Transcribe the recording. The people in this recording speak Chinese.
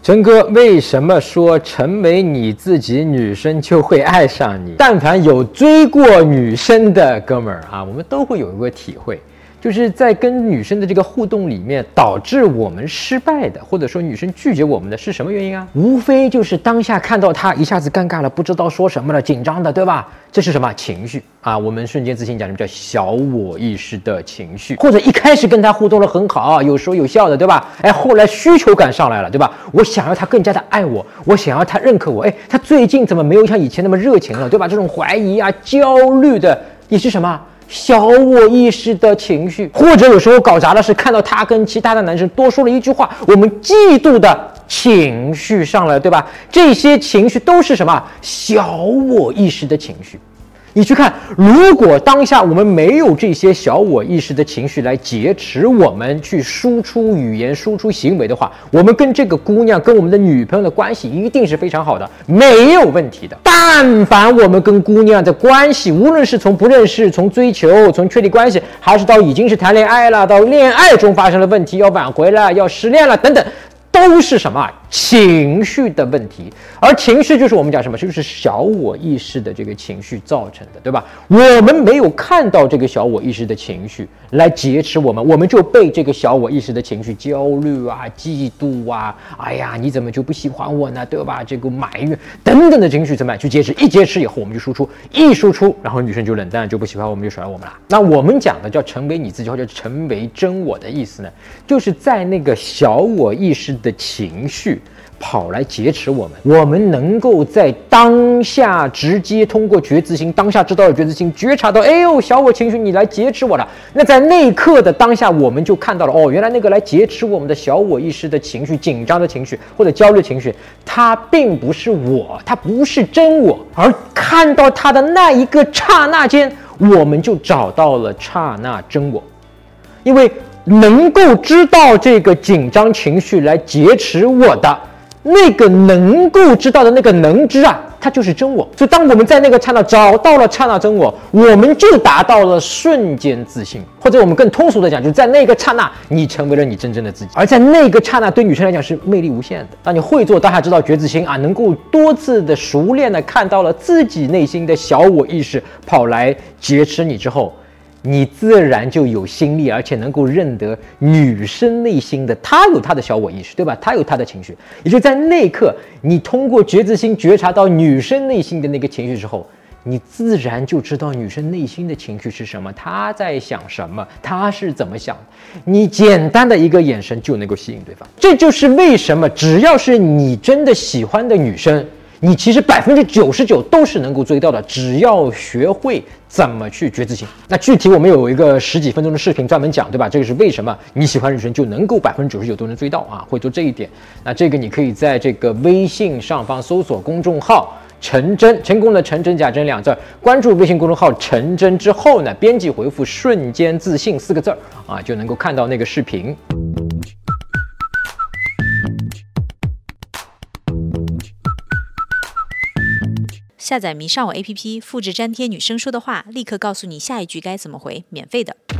陈哥，为什么说成为你自己，女生就会爱上你？但凡有追过女生的哥们儿啊，我们都会有一个体会，就是在跟女生的这个互动里面，导致我们失败的，或者说女生拒绝我们的是什么原因啊？无非就是当下看到她一下子尴尬了，不知道说什么了，紧张的，对吧？这是什么情绪啊？我们瞬间自信讲什么叫小我意识的情绪，或者一开始跟他互动的很好，有说有笑的，对吧？哎，后来需求感上来了，对吧？我想要他更加的爱我，我想要他认可我，哎，他最近怎么没有像以前那么热情了，对吧？这种怀疑啊、焦虑的，也是什么？小我意识的情绪。或者有时候搞砸的是看到他跟其他的男生多说了一句话，我们嫉妒的情绪上来，对吧？这些情绪都是什么？小我意识的情绪。你去看，如果当下我们没有这些小我意识的情绪来劫持我们去输出语言、输出行为的话，我们跟这个姑娘、跟我们的女朋友的关系一定是非常好的，没有问题的。但凡我们跟姑娘的关系，无论是从不认识、从追求、从确立关系，还是到已经是谈恋爱了，到恋爱中发生了问题，要挽回了、要失恋了等等，都是什么情绪的问题。而情绪就是我们讲什么，就是小我意识的这个情绪造成的，对吧？我们没有看到这个小我意识的情绪来劫持我们，我们就被这个小我意识的情绪焦虑啊、嫉妒啊，哎呀，你怎么就不喜欢我呢，对吧？这个埋怨等等的情绪怎么样去劫持？一劫持以后我们就输出，一输出，然后女生就冷淡，就不喜欢我们，就甩我们了。那我们讲的叫成为你自己，或者成为真我的意思呢，就是在那个小我意识的情绪跑来劫持我们，我们能够在当下直接通过觉知心，当下知道了觉知心，觉察到，哎呦，小我情绪你来劫持我了。那在那一刻的当下，我们就看到了，哦，原来那个来劫持我们的小我意识的情绪、紧张的情绪或者焦虑情绪，它并不是我，它不是真我，而看到它的那一个刹那间，我们就找到了刹那真我，因为能够知道这个紧张情绪来劫持我的那个能够知道的那个能知啊，它就是真我。所以当我们在那个刹那找到了刹那真我，我们就达到了瞬间自信，或者我们更通俗的讲，就是在那个刹那你成为了你真正的自己。而在那个刹那对女生来讲是魅力无限的。当你会做当下知道觉知心啊，能够多次的熟练的看到了自己内心的小我意识跑来劫持你之后，你自然就有心力，而且能够认得女生内心的，她有她的小我意识，对吧？她有她的情绪，也就在那一刻，你通过觉知心觉察到女生内心的那个情绪之后，你自然就知道女生内心的情绪是什么，她在想什么，她是怎么想的。你简单的一个眼神就能够吸引对方。这就是为什么只要是你真的喜欢的女生，你其实99%都是能够追到的，只要学会怎么去觉知心。那具体我们有一个10几分钟的视频专门讲，对吧？这个是为什么你喜欢女生就能够99%都能追到啊，会做这一点。那这个你可以在这个微信上方搜索公众号陈真，成功的陈真假真2字，关注微信公众号陈真之后呢，编辑回复瞬间自信4个字啊，就能够看到那个视频。 下载迷上我 APP， 复制粘贴女生说的话，立刻告诉你下一句该怎么回，免费的。